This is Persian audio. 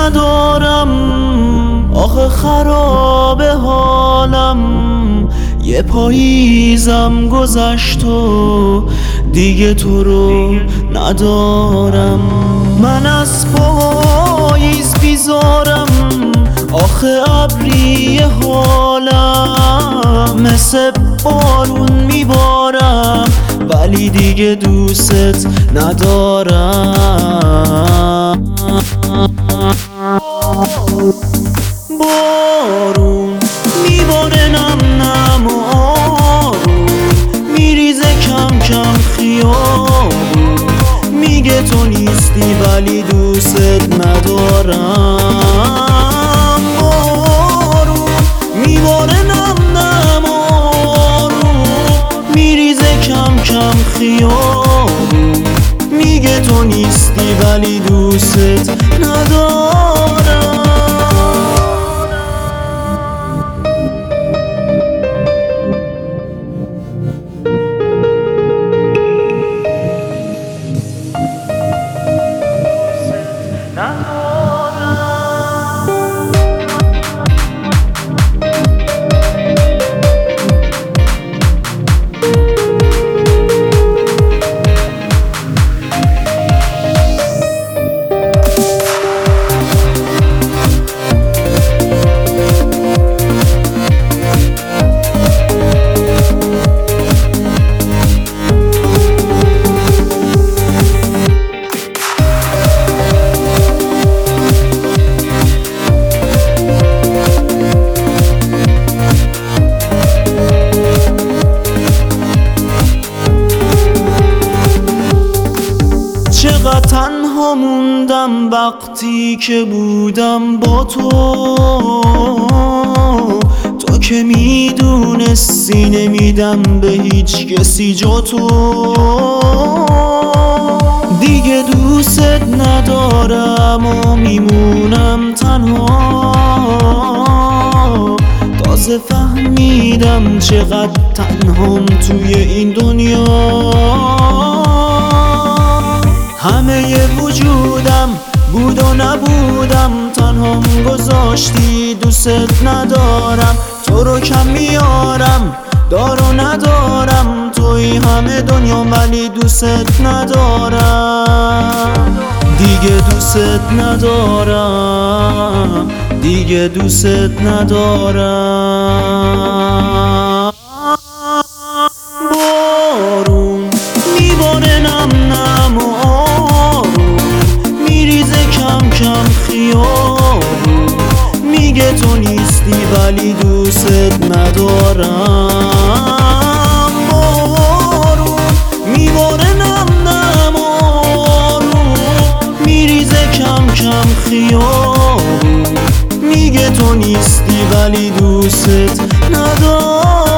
ندارم، آخه خرابه حالم. یه پاییزم گذشت و دیگه تو رو ندارم. من از پاییز بیزارم، آخه ابری حالم. مثل بارون میبارم ولی دیگه دوست ندارم. بارون میباره نم نم و آروم، میریزه کم کم خیابون. میگه تو نیستی ولی دوست ندارم. بارون میباره نم نم و آروم، میریزه کم کم خیابون. میگه تو نیستی ولی دوست ندارم. چقدر تنها موندم وقتی که بودم با تو. تو که میدونستی نمیدم به هیچ کسی جا تو. دیگه دوست ندارم و میمونم تنها. تازه فهمیدم چقدر تنهام توی این دنیا. همه وجودم بود و نبودم، تنهام گذاشتی. دوست ندارم، تو رو کم میارم، دار و ندارم. توی همه دنیا ولی دوست ندارم. دیگه دوست ندارم، دیگه دوست ندارم. بارون میباره نم نم و کم خیابون. میگه تو نیستی ولی دوست ندارم. بارون میباره نم نم و آروم، میریزه کم کم خیابون. میگه تو نیستی ولی دوست ندارم.